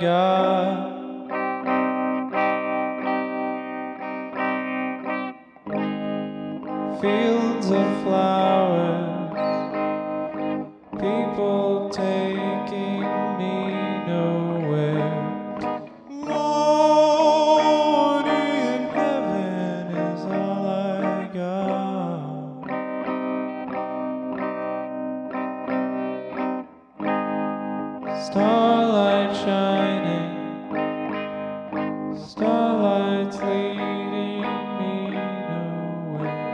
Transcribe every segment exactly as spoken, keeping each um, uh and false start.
got. Fields of flowers, people taking me nowhere. Morning in heaven is all I got. Starlight shining, starlight's leading me nowhere.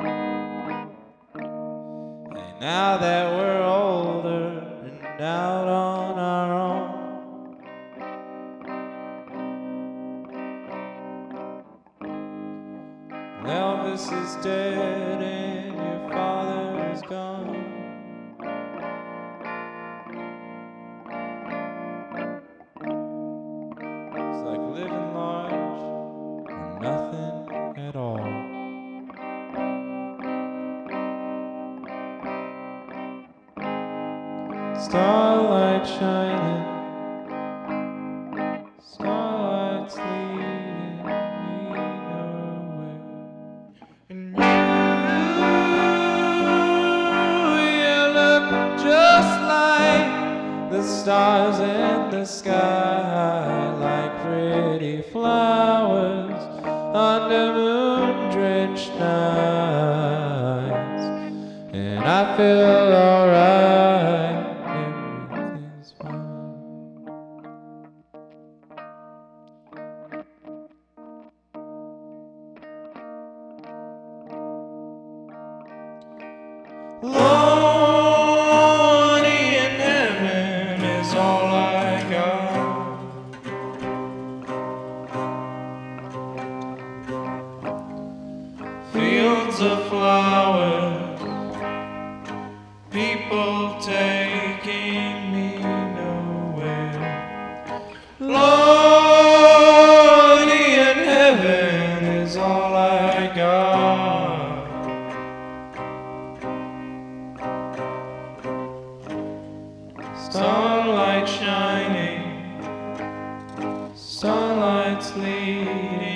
And now that we're older and out on our own, Elvis is dead and your father is gone. It's like living large or nothing at all. Starlight shining, starlight's leading me nowhere. And you, you look just like the stars in the sky, like pretty flowers under moon-drenched nights. And I feel alright, everything's fine. Lonely in heaven is all I got. Fields of flowers, people taking me nowhere. Lonely in heaven is all I got. Starlight shining, starlight's leading